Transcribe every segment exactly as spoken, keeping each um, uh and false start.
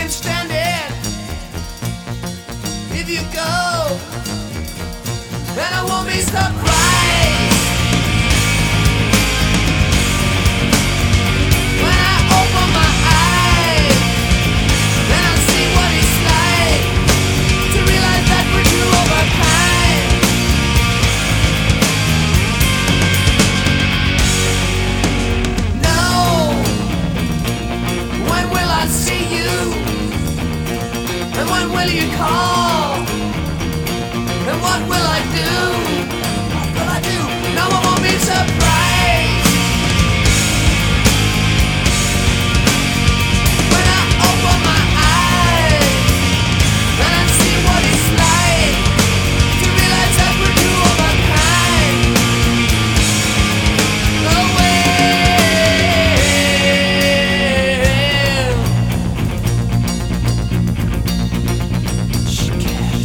be stranded if you go, and I won't be surprised when I open my eyes and I see what it's like to realize that we're two of a kind. No, when will I see you? And when will you call? And what will I do? What will I do? No one won't be surprised when I open my eyes and I see what it's like to realize that we're two of a kind. The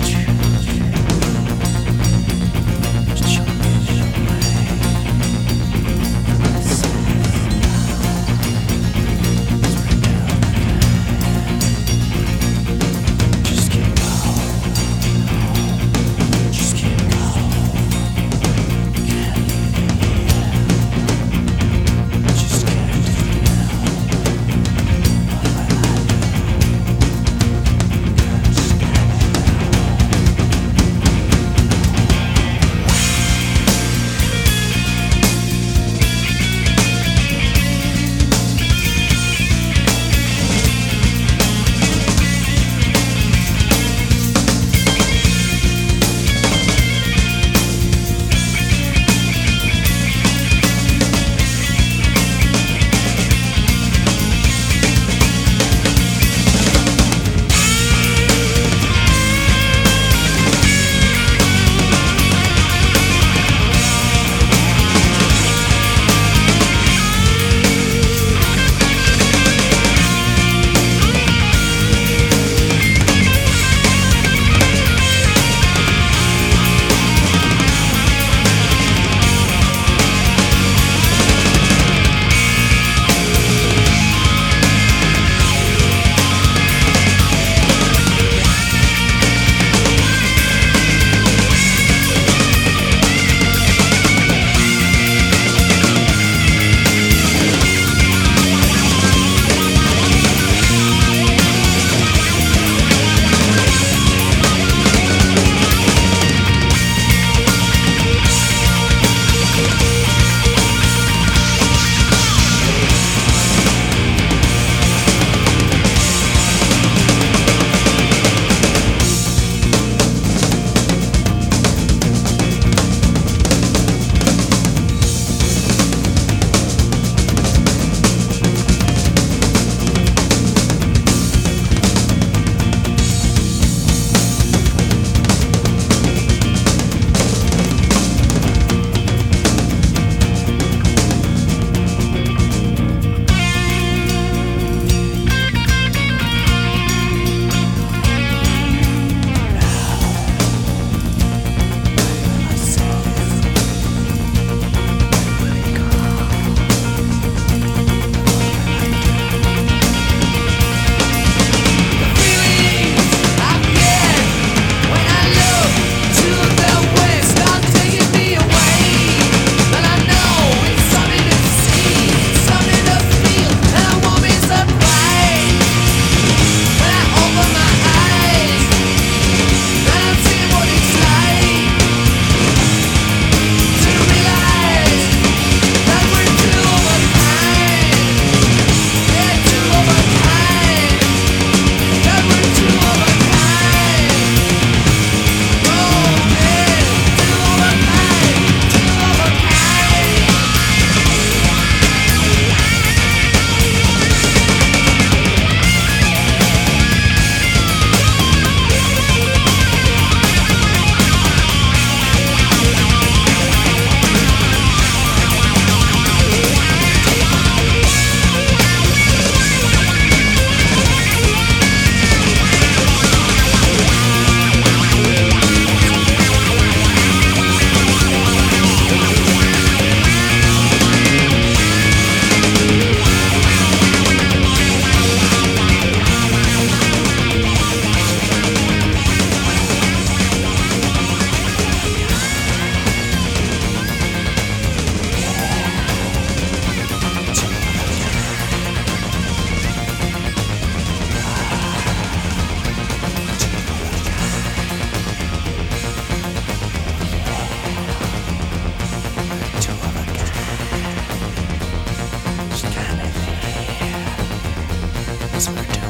way she kept you. Whisper to